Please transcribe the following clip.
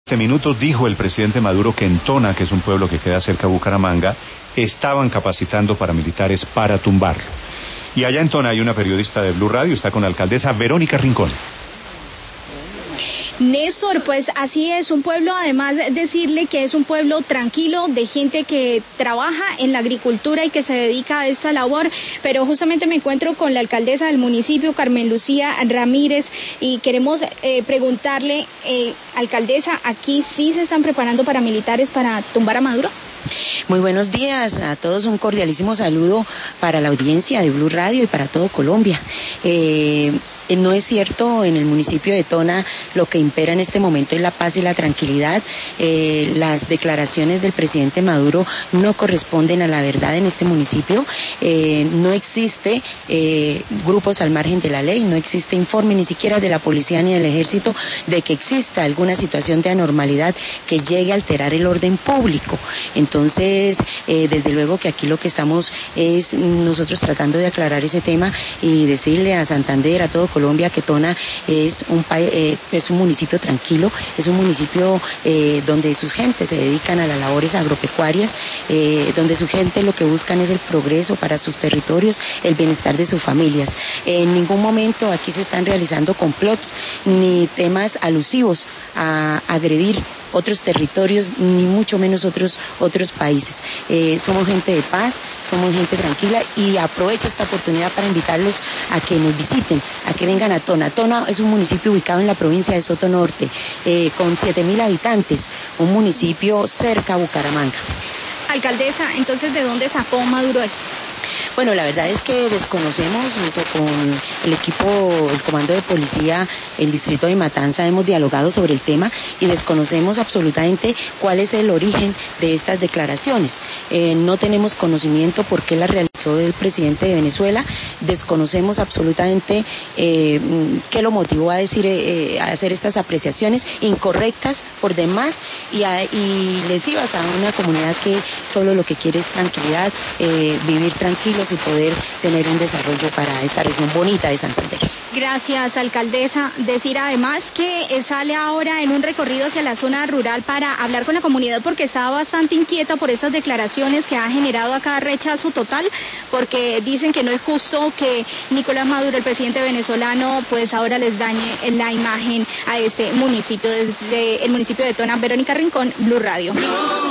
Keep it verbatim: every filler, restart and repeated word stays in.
Minutos dijo el presidente Maduro que en Tona, que es un pueblo que queda cerca de Bucaramanga, estaban capacitando paramilitares para tumbarlo. Y allá en Tona hay una periodista de Blue Radio, está con la alcaldesa Verónica Rincón. Néstor, pues así es, un pueblo, además decirle que es un pueblo tranquilo, de gente que trabaja en la agricultura y que se dedica a esta labor, pero justamente me encuentro con la alcaldesa del municipio, Carmen Lucía Ramírez, y queremos eh, preguntarle, eh, alcaldesa, ¿aquí sí se están preparando paramilitares para tumbar a Maduro? Muy buenos días a todos, un cordialísimo saludo para la audiencia de Blue Radio y para todo Colombia. Eh, No es cierto, en el municipio de Tona lo que impera en este momento es la paz y la tranquilidad. Eh, las declaraciones del presidente Maduro no corresponden a la verdad en este municipio. Eh, no existe eh, grupos al margen de la ley, no existe informe ni siquiera de la policía ni del ejército de que exista alguna situación de anormalidad que llegue a alterar el orden público. Entonces, eh, desde luego que aquí lo que estamos es nosotros tratando de aclarar ese tema y decirle a Santander, a todo Colombia, que Tona es un eh, es un municipio tranquilo, es un municipio eh, donde sus gentes se dedican a las labores agropecuarias, eh, donde su gente lo que buscan es el progreso para sus territorios, el bienestar de sus familias. En ningún momento aquí se están realizando complots ni temas alusivos a agredir otros territorios, ni mucho menos otros otros países. Eh, somos gente de paz, somos gente tranquila y aprovecho esta oportunidad para invitarlos a que nos visiten, a que vengan a Tona. Tona es un municipio ubicado en la provincia de Soto Norte, eh, con siete mil habitantes, un municipio cerca a Bucaramanga. Alcaldesa, entonces, ¿de dónde sacó Maduro eso? Bueno, la verdad es que desconocemos, junto con el equipo, el comando de policía, el distrito de Matanza, hemos dialogado sobre el tema y desconocemos absolutamente cuál es el origen de estas declaraciones. Eh, no tenemos conocimiento por qué las realizó el presidente de Venezuela, desconocemos absolutamente eh, qué lo motivó a decir, eh, a hacer estas apreciaciones incorrectas por demás y, a, y lesivas a una comunidad que solo lo que quiere es tranquilidad, eh, vivir tranquilos y poder tener un desarrollo para esta región bonita de Santander. Gracias, alcaldesa. Decir además que sale ahora en un recorrido hacia la zona rural para hablar con la comunidad porque estaba bastante inquieta por esas declaraciones que ha generado acá rechazo total, porque dicen que no es justo que Nicolás Maduro, el presidente venezolano, pues ahora les dañe la imagen a este municipio, desde el municipio de Tona. Verónica Rincón, Blue Radio.